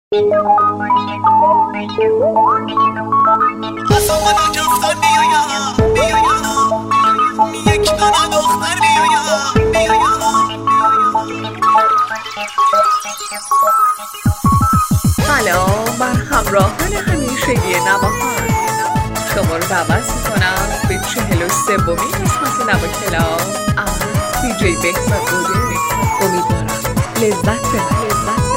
سلام بر همراهان همیشگی نواخان، شما رو دعوت میکنم به 43مین قسمت نوا کلاب از دیجی بهزاد بوده. امیدوارم لذت ببرید.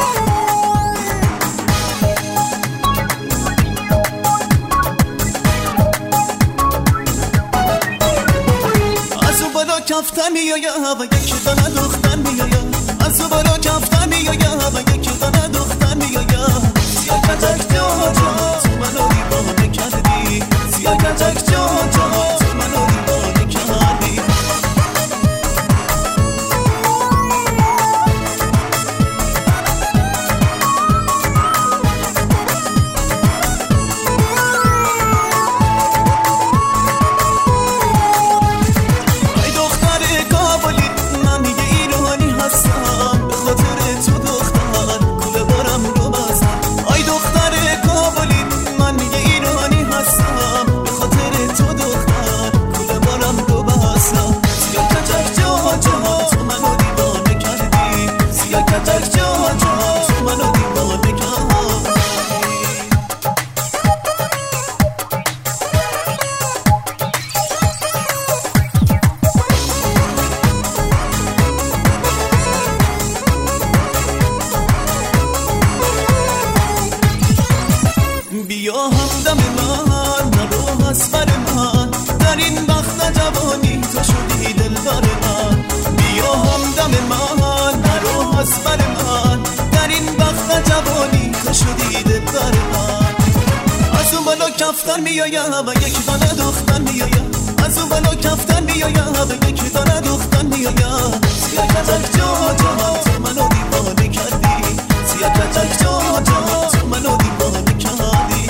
کفتن میایم و یکی دانه دختر میایم، از او بالا کفتن میایم و یکی دانه دختر میایم. سیاه کتک جا جا تو منو دیوانه کردی، سیاه کتک جا جا تو منو دیوانه کردی. بیا همدم من نرو از بر من، در این وقت جوانی تو شدی دلدار من. بیا همدم من نرو از بر من، در این وقت جوانی تو شدی دلدار من. از اون بالا کفتن میایم و یک دانه دختر میایم، از اون بالا کفتن میایم و یک دانه دختر میایم. سیاه کتک جا جا تو منو دیوانه کردی، سیاه کتک جا جا تو منو دیوانه کردی.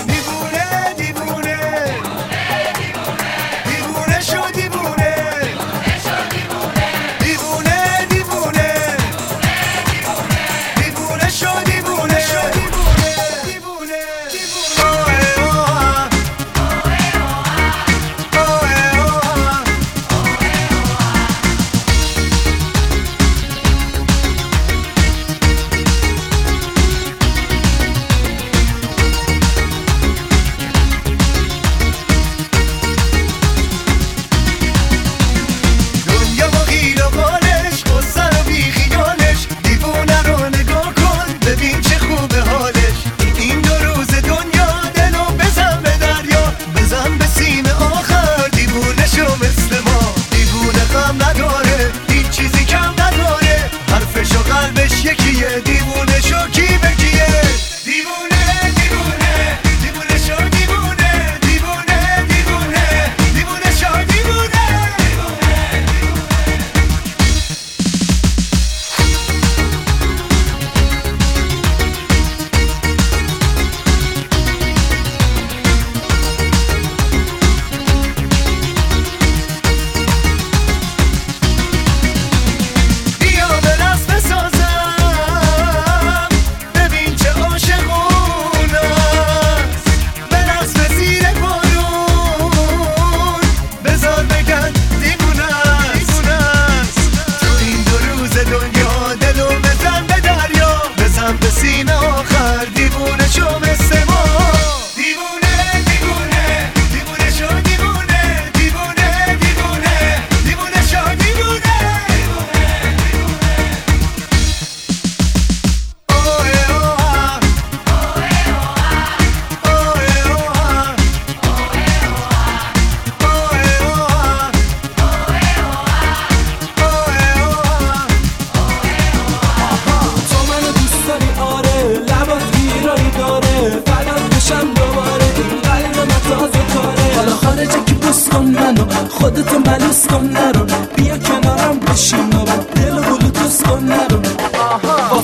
خودتو ملوس کن نرو، بیا کنارم بشین و دل بلوتوس کن نرو. واسه قلب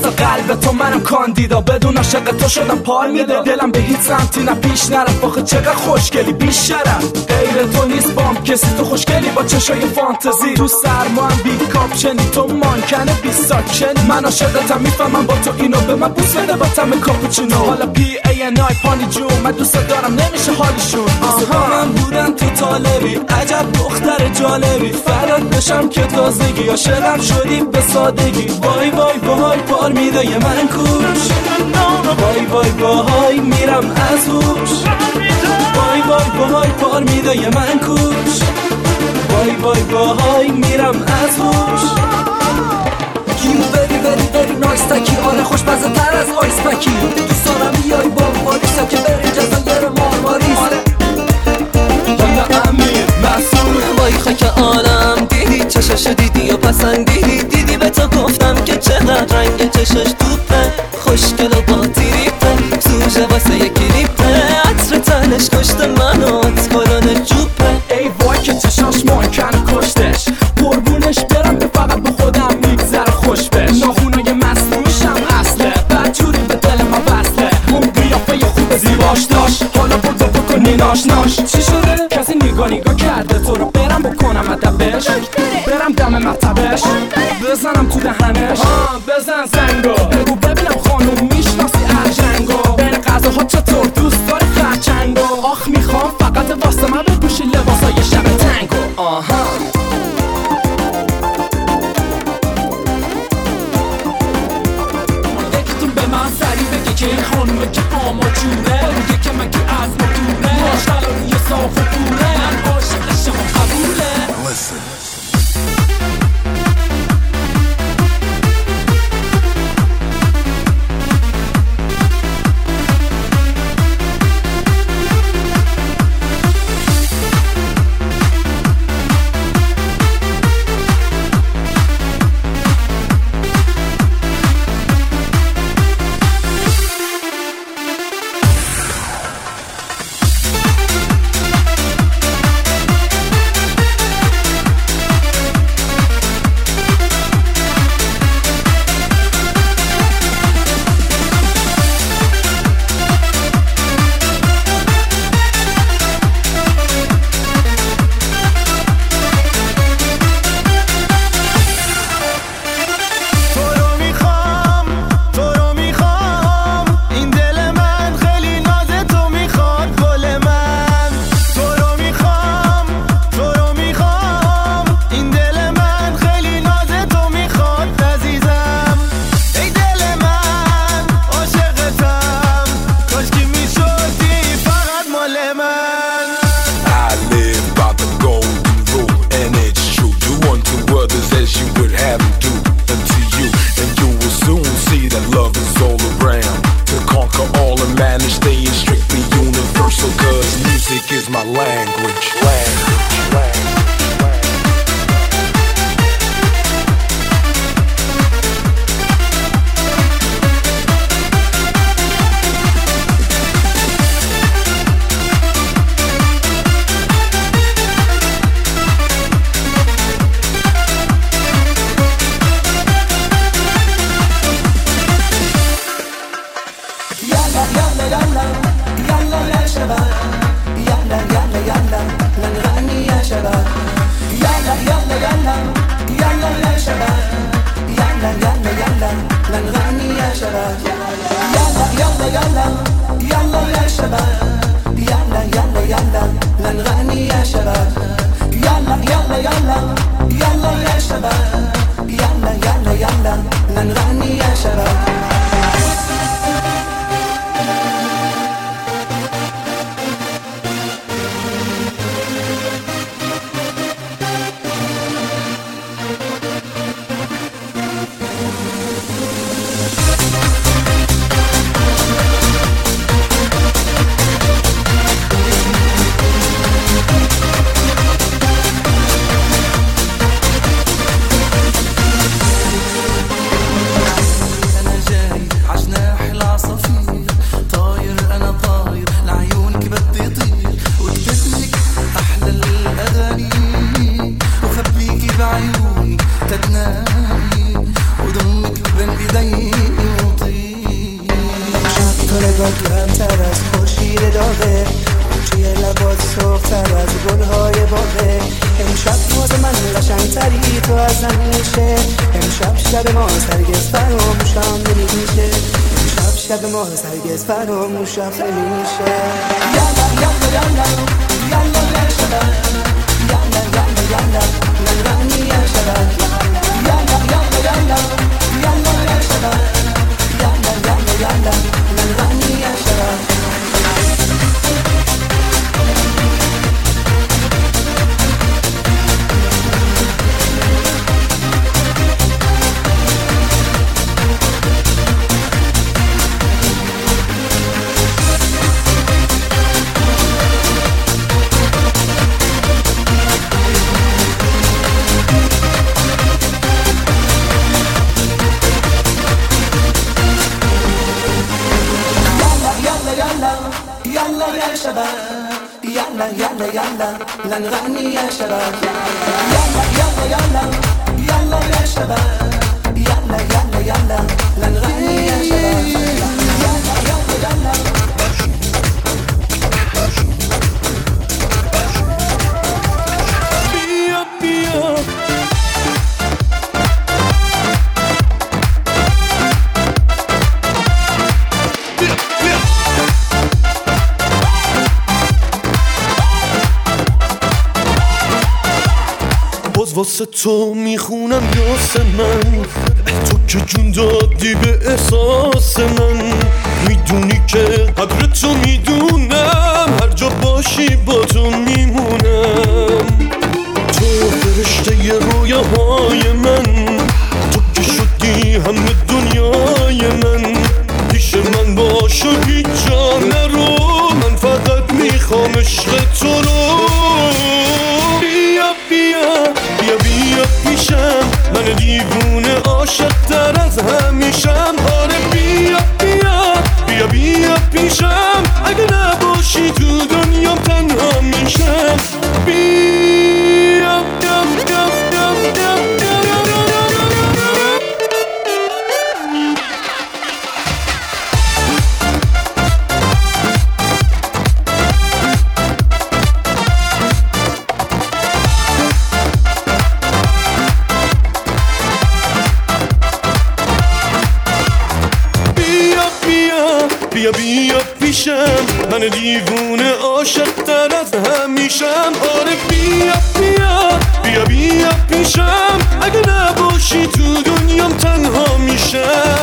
عاشق تو منم کاندیدا، بدون عاشق تو شدم پار میدا. دلم به هیچ سمتی نه پیش نرفت، آخه چقدر خوشگلی بی شرف. غیر تو نیست بام کسی، تو خوشگلی با چشای فانتزی. تو سرما هم بی کاپشنی، تو مانکنه بی ساکشنی. من عاشقتم میفهمم با تو اینو، به من بوس بده با طعم کاپوچینو. حالا پی ای ان آی پانی جون، من دوست دارم نمیشه حالیشون. من بودن تو طالبی، عجب دختر جالبی. فراد بشم که تازگی، عاشقم شدی به سادگی. وای وای وای پار میده من کوش، وای وای وای میرم از هوش. وای وای وای پار میده من کوش، وای وای وای میرم از هوش. کیو بری نایس تکی، آره خوشمزه تر از آیس پکی. دوست دارم بیای با واریسا که بریم جزایر مارماریس. یا امیر مسئول وای خاک عالم، دیدی چشاش دیدی و پسندیدی. دیدی به تو گفتم که چقدر رنگ چشاش توپه، خوشگل و با تریپه، سوژه واسه یه کلیپه. عطر تنش کشته منو، اتکاران جوپه. ای وای که چشاش مانکن کشتش، قربونش برم که فقط به خودم میگذره خوش بش. ناخونای مصنوعیشم اصله، بدجوری به دل من وصله. اون قیافه خوب زیباش داشت، حالا برو بکنی ناش. چی شده؟ کسی نگاه کرده تو رو، برم بکنم ادبش، برم دم مطبش، بزنم تو دهنش. بزن زنگو، بگو ببینم خانوم میشناسی ارجنگو. بین غذاها چطور دوست داری خرچنگو؟ آخ میخوام فقط واسه من بپوشی لباسای شب تنگو. یکتون به من سری بگه که این خانومه که آما جوره، میگه که من که از ما دوره، ماشتلا یه صاف و پوره. من عاشق شما قبوله. ما هرگز فراموشم نمیشه، شب ما هرگز فراموشم نمیشه. یالا یالا یالا یالا یا شباب، یالا یالا یالا نغنی یا شباب، یالا یالا یالا یالا یا شباب، یالا یالا یالا نغنی یا شباب. يلا يلا يلا لنغني يا شباب، يلا يلا يلا يلا يا شباب، يلا يلا يلا لنغني يا شباب، يلا يلا يلا. بیا بیا واسه تو میخونم یاسمن، تو که جون دادی به احساس من، میدونی که قدر تو میدونم، هر جا باشی با تو میمونم. تو فرشته رویاهای من، تو که شدی همه دنیای من، پیش من باش و هیچ جا نرو، من فقط میخوام عشق تو رو. بیا بیا بیا بیا پیشم، من دیوونه عاشق تر از همیشم. آره بیا بیا بیا بیا پیشم، اگه نباشی تو دنیام تنها میشم. بیا بیا بیا بیا بیا بیا بیا پیشم، من دیوونه عاشق تر از همیشم. آره بیا بیا بیا بیا پیشم، اگه نباشی تو دنیام تنها میشم.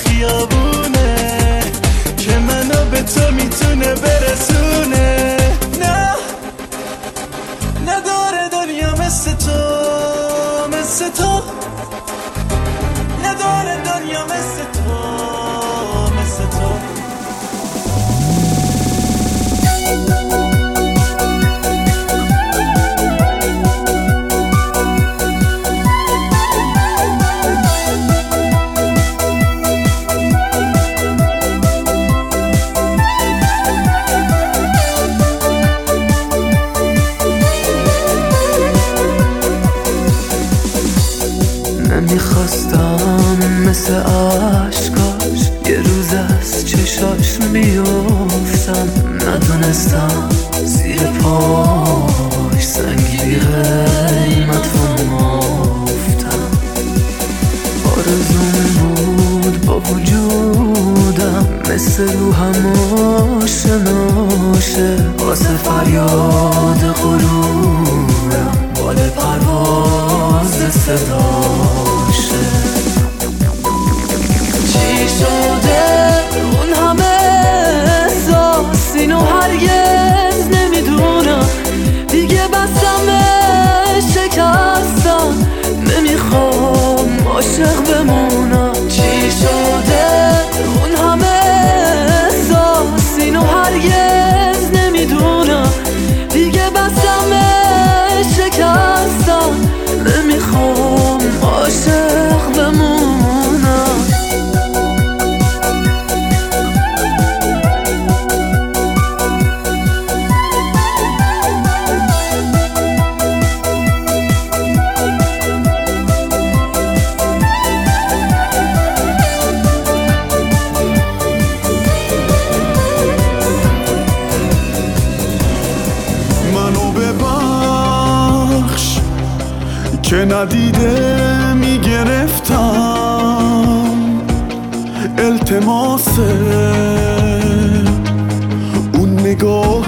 خیابونه که منو به تو میتونه برسونه. مثل تو نداره دنیا مثل تو نمیخواستم مثل عشقاش یه روز از چشاش بیفتم، ندونستم زیر پاش سنگی بی قیمت فروختم. آرزوم بود با وجودم مثل روحم آشناشه، واسه فریاد غرورم بال پرواز صداشه. چی شده اون همه احساس اینو هرگز نمیدونم، دیگه بسمه شکستم نمیخوام عاشق بمونم. چی شده اون همه احساس اینو هرگز نمیدونم، دیگه بسمه شکستم نمیخوام عاشق بمونم. که ندیده میگرفتم التماسه اون نگاه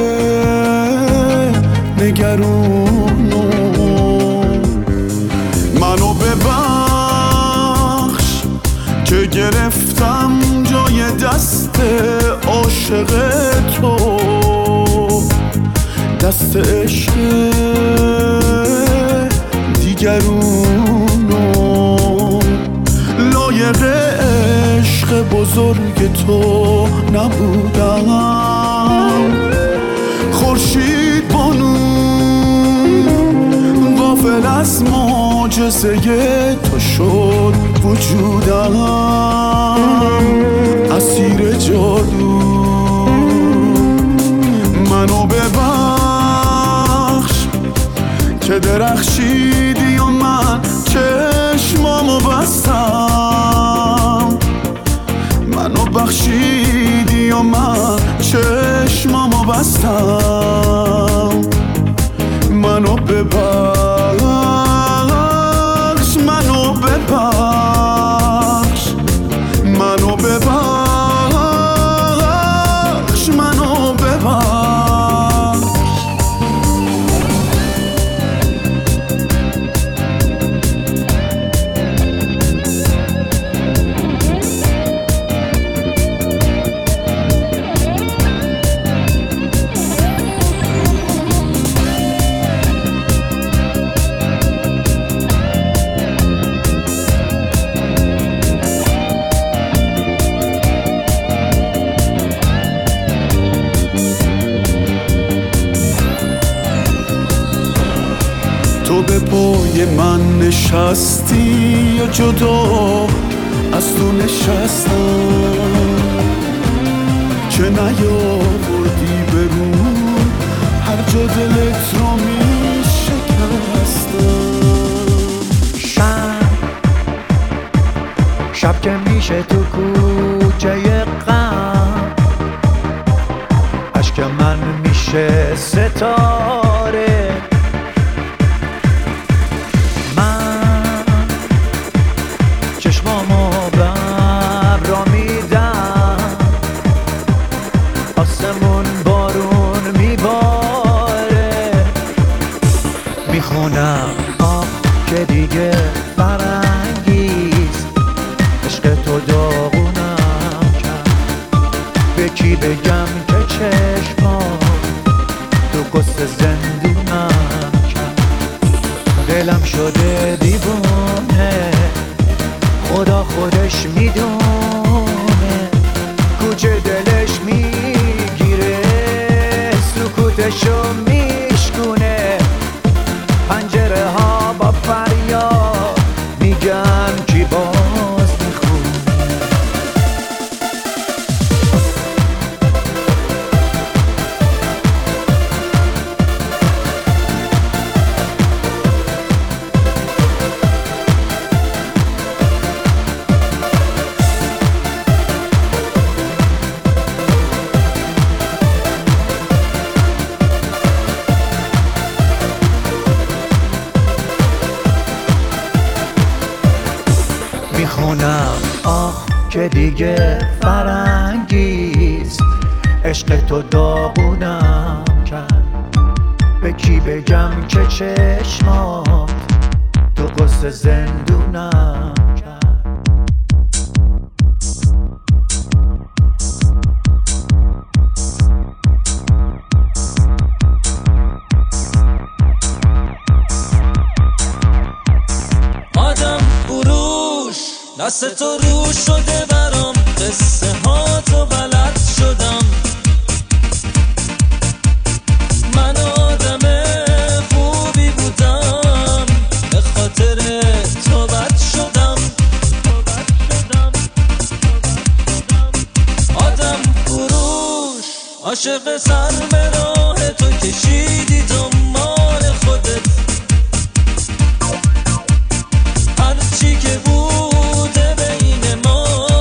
نگرونو. منو ببخش که گرفتم جای دست عاشق تو، دست عشق دیگرونو. لایق عشق بزرگ تو نبودم، خورشید بانو غافل از معجزه تو شد وجودم، اسیر جادو. منو ببخش که درخشیدی و من چشمامو بستم، منو بخشیدی و من چشمامو بستم. منو ببخش، منو ببخش، منو ببخش، منو ببخش. تو به پای من نشستی و جدا از تو نشستم، که نیاوردی برو هر جا دلت رو می شکستم. شب که میشه تو کوچه غم، عشق من میشه ستاره. چشمامو به ابرا میدم، آسمون بارون میباره. میخونم که دیگه فرنگیست، عشق تو داغونم کرد. به کی بگم که چشمام تو قصه زندونم کرد. شده دیوونه، خدا خودش میدونه کوچه دلش میگیره، سکوتشو میشکونه، پنجره ها با فریاد میگن کی باز میخونه. میخونم آه که دیگه فرنگیست، عشق تو داغونم کرد، به کی بگم که چشمات تو قصه زندونم کرد. آدم فروش دست تو روش شده برام، قصه ها تو بلد شدم، من آدم خوبی بودم به خاطر تو بد شدم. آدم فروش عاشق سر به راه تو کشیدی دنبال خودت، هرچی که بوده بین ما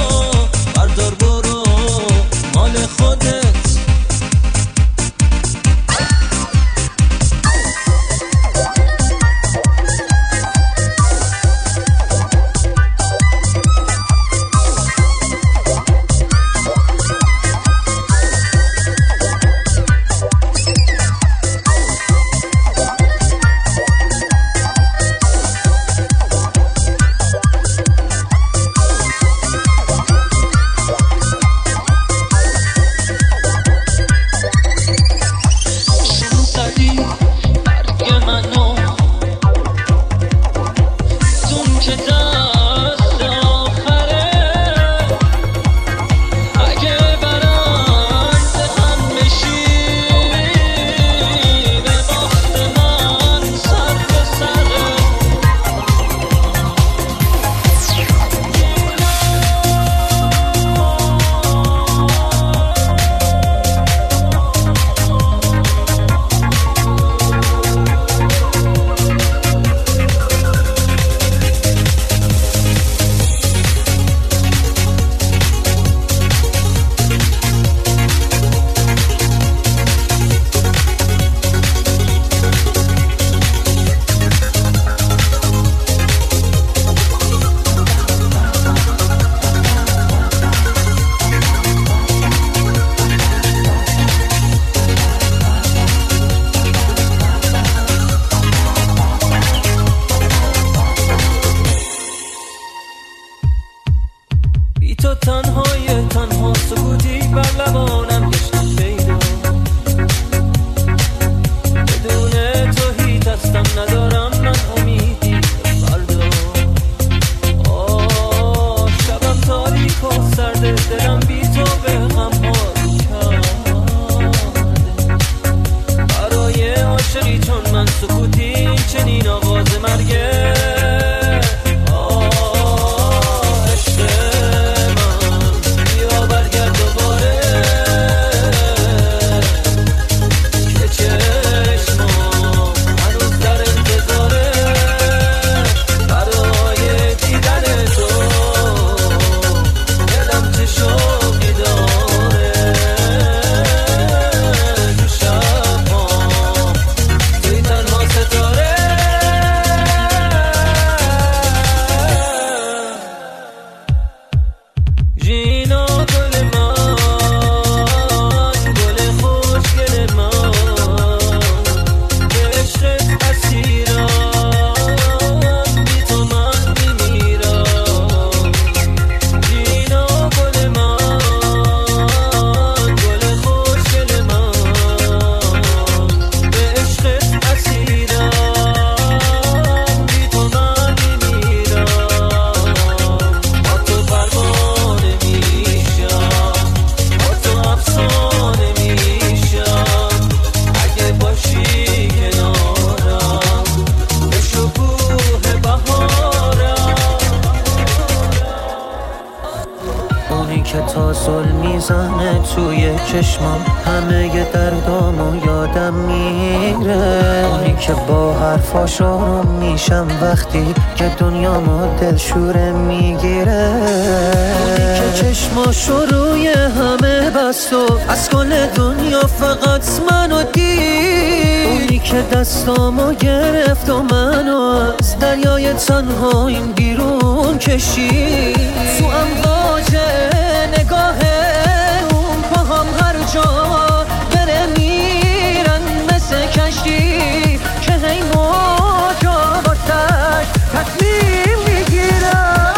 میزنه توی چشمام، همه دردامو یادم میره. اونی که با حرفاش آروم میشم وقتی که دنیامو دلشوره میگیره. اونی که چشماشو روی همه بست و از کل دنیا فقط منو دید. اونی که دستامو گرفت و منو از دریای تنهاییم بیرون کشید. تو امواج نگاه اون پاهم هر جا بره میرن مثل کشتی که هی موجا واسش تصمیم میگیرن.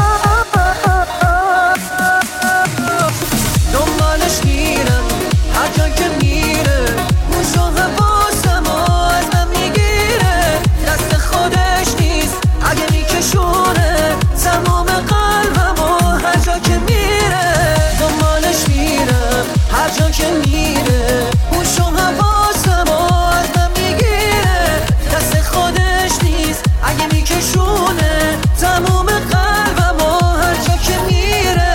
دنبالش میرم هر جا که میره، موشو حواسمو از من میگیره. دست خودش نیست اگه میکشونه تمام قلبمو هر جا که میره. دنبالش میرم هر جا که میره، موشو حواسمو از من میگیره. دست خودش نیست اگه میکشونه تمام قلبمو هر جا که میره.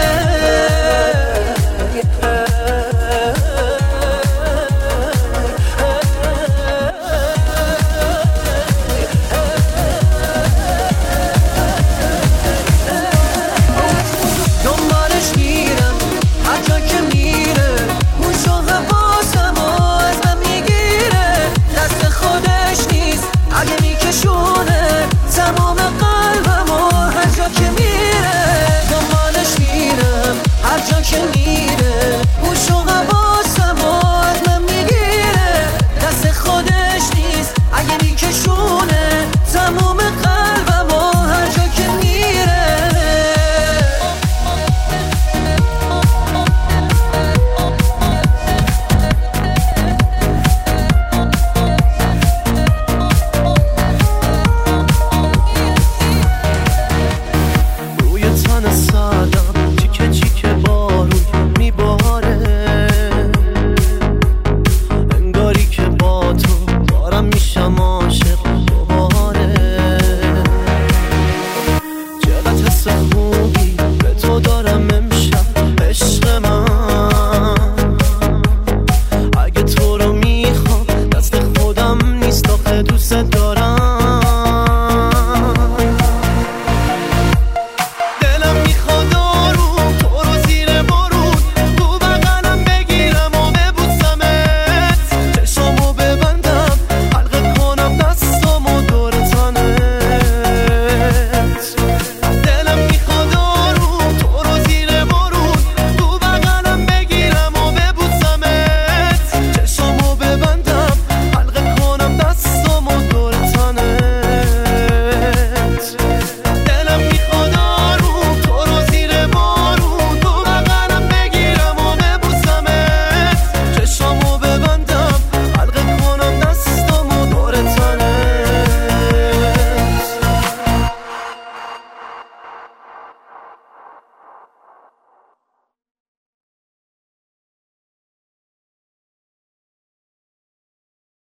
دنبالش میرم هر جا که میره، موشو حواسمو از من میگیره. دست خودش نیست اگه میکشونه تمام قلبمو هر جا که میره. دنبالش میرم هر جا که میره، موشو حواسمو از من میگیره. دست خودش نیست اگه میکشونه